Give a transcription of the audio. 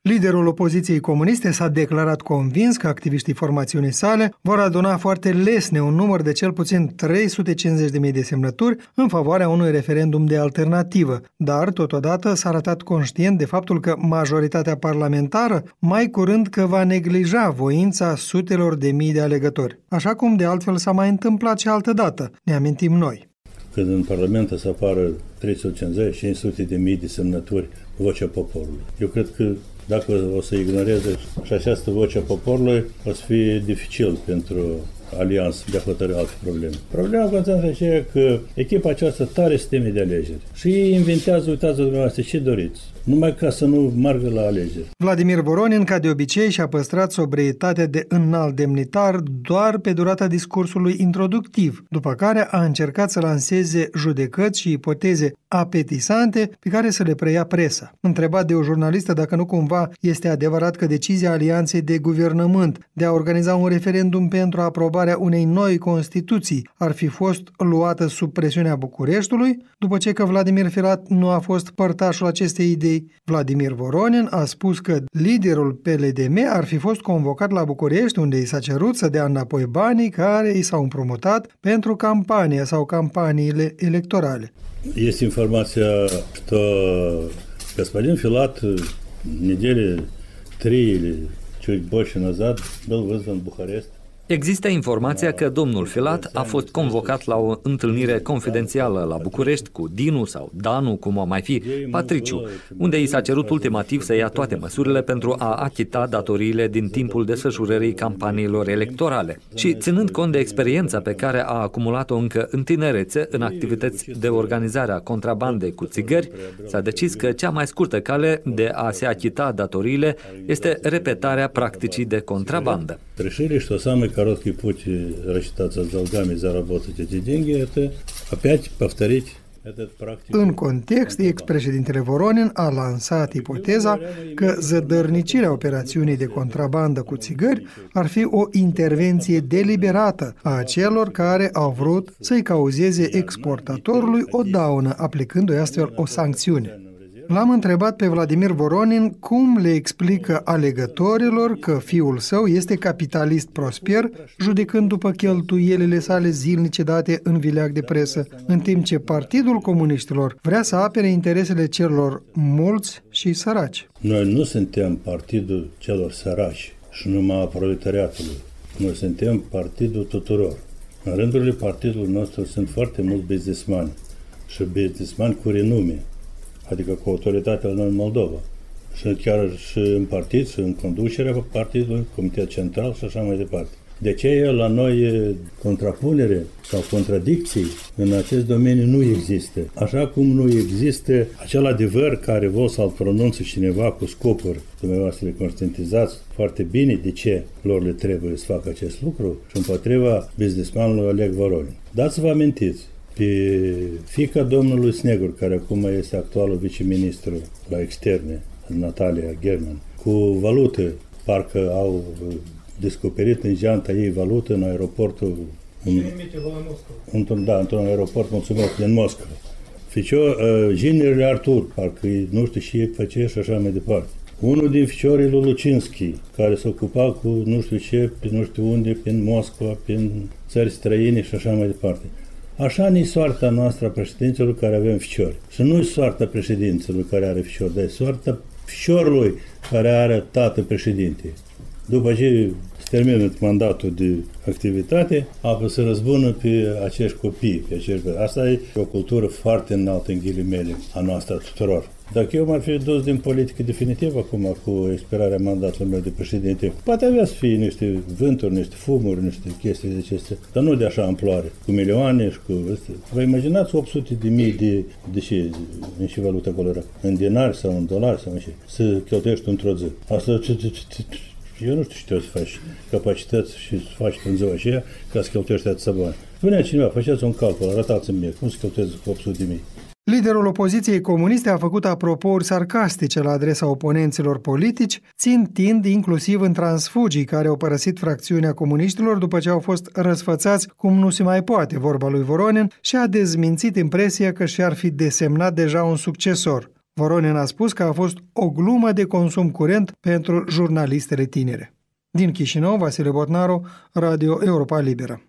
Liderul opoziției comuniste s-a declarat convins că activiștii formațiunii sale vor aduna foarte lesne un număr de cel puțin 350.000 de semnături în favoarea unui referendum de alternativă, dar totodată s-a arătat conștient de faptul că majoritatea parlamentară mai curând că va neglija voința sutelor de mii de alegători, așa cum de altfel s-a mai întâmplat și altădată, ne amintim noi. Când în Parlament să apară 350-500 de mii de semnături, vocea poporului. Eu cred că dacă o să ignoreze și această voce a poporului, o să fie dificil pentru alianță de a hotărâi alte probleme. Problema conține aceea că echipa aceasta tare se teme de alegeri și ei inventează, uitați dumneavoastră, ce doriți, numai ca să nu meargă la alegeri. Vladimir Voronin, ca de obicei, și-a păstrat sobrietatea de înalt demnitar doar pe durata discursului introductiv, după care a încercat să lanseze judecăți și ipoteze apetisante pe care să le preia presa. Întrebat de o jurnalistă dacă nu cumva este adevărat că decizia Alianței de Guvernământ de a organiza un referendum pentru aprobarea unei noi Constituții ar fi fost luată sub presiunea Bucureștiului, după ce că Vladimir Filat nu a fost părtașul acestei idei, Vladimir Voronin a spus că liderul PLDM ar fi fost convocat la București, unde i s-a cerut să dea înapoi banii care i s-au împrumutat pentru campania sau campaniile electorale. Есть информация, что господин Филат недели 3 или чуть больше назад был вызван в Бухарест. Există informația că domnul Filat a fost convocat la o întâlnire confidențială la București cu Dinu sau Danu, cum o mai fi, Patriciu, unde i s-a cerut ultimativ să ia toate măsurile pentru a achita datoriile din timpul desfășurării campaniilor electorale. Și ținând cont de experiența pe care a acumulat-o încă în tinerețe în activități de organizare a contrabandei cu țigări, s-a decis că cea mai scurtă cale de a se achita datoriile este repetarea practicii de contrabandă. Короткий путь рассчитаться с долгами, заработать эти деньги, это опять повторить этот практику. În context, ex-președintele Voronin a lansat ipoteza că zădărnicirea operațiunii de contrabandă cu țigări ar fi o intervenție deliberată a celor care au vrut să-i cauzeze exportatorului o daună, aplicându-i astfel o sancțiune. L-am întrebat pe Vladimir Voronin cum le explică alegătorilor că fiul său este capitalist prosper, judecând după cheltuielile sale zilnice date în vileag de presă, în timp ce Partidul Comuniștilor vrea să apere interesele celor mulți și săraci. Noi nu suntem partidul celor săraci și numai a proletariatului. Noi suntem partidul tuturor. În rândurile partidului nostru sunt foarte mulți businessmani și businessmani cu renume, adică cu autoritatea noi în Moldova. Și chiar și în partid, și în conducerea partidului, Comitet Central și așa mai departe. De aceea la noi contrapunere sau contradicții în acest domeniu nu există. Așa cum nu există acel adevăr care vă să-l pronunță cineva cu scopuri, dumneavoastră le conștientizați foarte bine de ce lor le trebuie să facă acest lucru și împotriva businessmanului Oleg Voronin. Dați să vă amintiți, pe fiica domnului Snegur, care acum este actualul viceministru la externe, Natalia German, cu valută, parcă au descoperit în geanta ei valută în aeroportul într-un aeroport, mulțumesc, din Moscova. Ginerele Artur, parcă nu știu ce face și așa mai departe. Unul din ficiorii lui Lucinski, care se ocupa cu nu știu ce, pe nu știu unde, prin Moscova, prin țări străine și așa mai departe. Așa nu-i soarta noastră a președinților care avem ficiori. Și nu-i soarta președinților care are ficiori, dar e soarta ficiorului care are tată președinte. După ce se termină mandatul de activitate, apoi se răzbună pe acești copii. Asta e o cultură foarte înaltă, în ghilimele, a noastră a tuturor. Dacă eu m-ar fi dus din politică definitiv acum cu expirarea mandatului meu de președinte, poate avea să fie niște vânturi, niște fumuri, niște chestii de acestea, dar nu de așa amploare, cu milioane și cu... Vă imaginați 800 de mii de ce, în ce valută acolo era? În dinari sau în dolari sau în ce? Să cheltuiești într-o zi. Asta eu nu știu ce trebuie să faci capacități și să faci în ziua aceea ca să cheltuiești atâția bani. Spunea cineva, faceți un calcul, arătați-mi mie, cum să cheltuiesc 800 de mii. Liderul opoziției comuniste a făcut apropouri sarcastice la adresa oponenților politici, țintind inclusiv în transfugii care au părăsit fracțiunea comuniștilor după ce au fost răsfățați cum nu se mai poate, vorba lui Voronin, și a dezmințit impresia că și-ar fi desemnat deja un succesor. Voronin a spus că a fost o glumă de consum curent pentru jurnalistele tinere. Din Chișinău, Vasile Botnaru, Radio Europa Liberă.